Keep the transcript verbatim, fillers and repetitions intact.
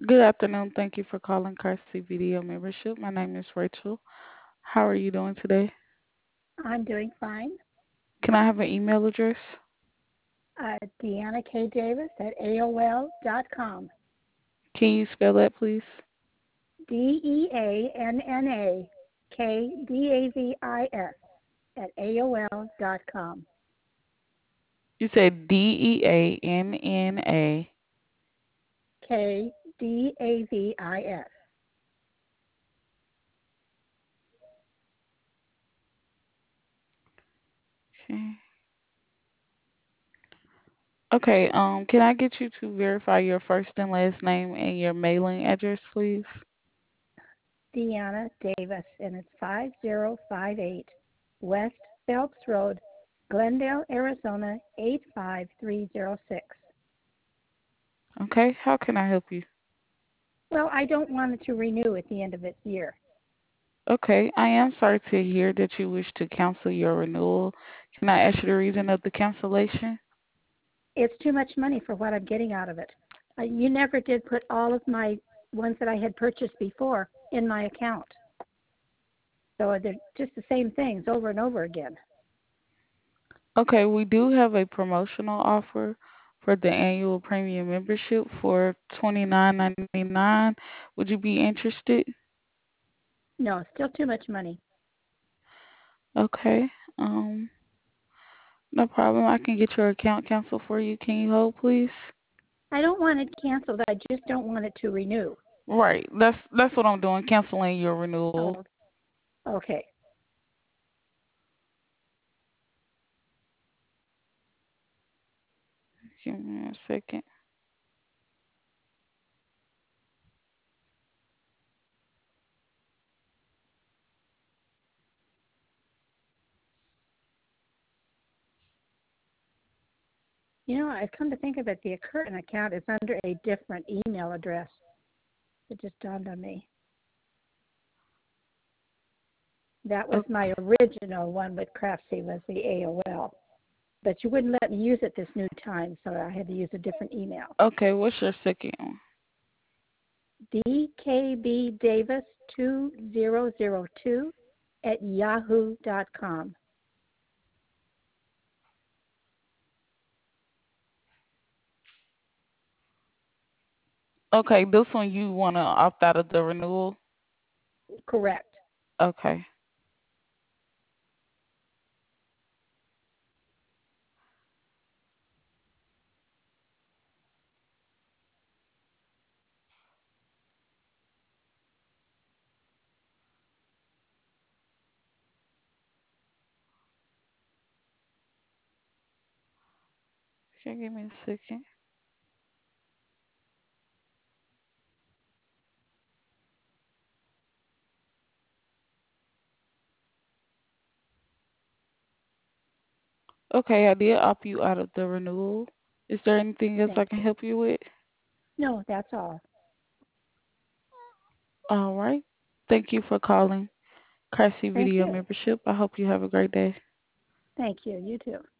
Good afternoon. Thank you for calling Carsey Video Membership. My name is Rachel. How are you doing today? I'm doing fine. Can I have an email address? Uh, Deanna K. Davis at A O L dot com. Can you spell that, please? D E A N N A K D A V I S at A O L dot com. You said D E A N N A. K D A V I S. Okay. Okay, um, can I get you to verify your first and last name and your mailing address, please? Deanna Davis, and it's five zero five eight West Phelps Road, Glendale, Arizona eight five three zero six. Okay, how can I help you? Well, I don't want it to renew at the end of its year. Okay, I am sorry to hear that you wish to cancel your renewal. Can I ask you the reason of the cancellation? It's too much money for what I'm getting out of it. Uh, you never did put all of my ones that I had purchased before in my account. So they're just the same things over and over again. Okay, we do have a promotional offer for the annual premium membership for twenty-nine ninety-nine. Would you be interested? No, still too much money. Okay. Um, no problem. I can get your account canceled for you. Can you hold, please? I don't want it canceled. I just don't want it to renew. Right. That's that's what I'm doing. Canceling your renewal. Oh, okay. Give me a second. You know, I've come to think of it, the current account is under a different email address. It just dawned on me. That was O- my original one with Craftsy, was the A O L. But you wouldn't let me use it this new time, so I had to use a different email. Okay. What's your second one? D K B Davis two thousand two at yahoo dot com. Okay. This one you want to opt out of the renewal? Correct. Okay. Okay. Give me a second. Okay. I did opt you out of the renewal. Is there anything else I Thank can you. help you with? No, that's all. All right. Thank you for calling Carsey Thank Video you. Membership. I hope you have a great day. Thank you. You too.